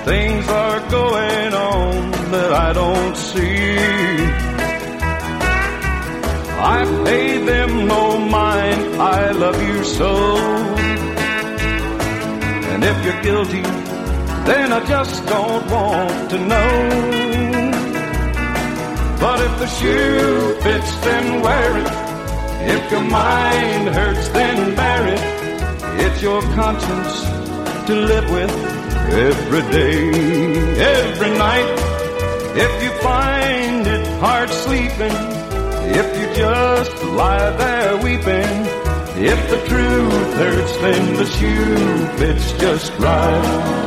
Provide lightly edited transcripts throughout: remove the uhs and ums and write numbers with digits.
things are going on that I don't see. I pay them no mind, I love you so. And if you're guilty, then I just don't want to know. But if the shoe fits, then wear it. If your mind hurts, then bear it. It's your conscience to live with every day, every night. If you find it hard sleeping, if you just lie there weeping, if the truth hurts, then the shoe fits just right.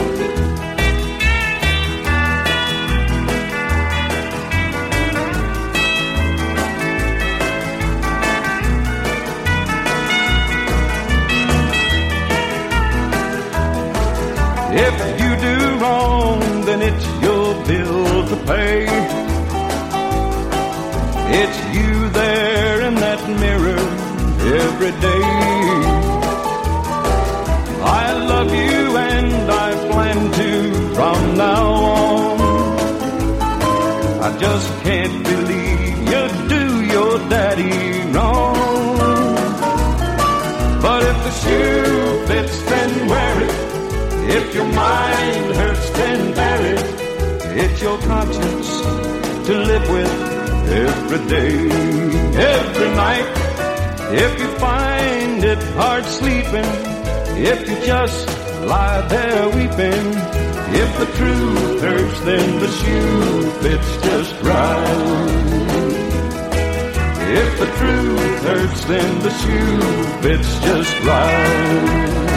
If you do wrong, then it's your bill to pay. It's you there in that mirror every day. I love you and I plan to from now on. I just can't believe you do your daddy wrong. But if the shoe fits, then wear it. If your mind hurts, then bear it. It's your conscience to live with every day, every night. If you find it hard sleeping, if you just lie there weeping, if the truth hurts, then the shoe fits just right. If the truth hurts, then the shoe fits just right.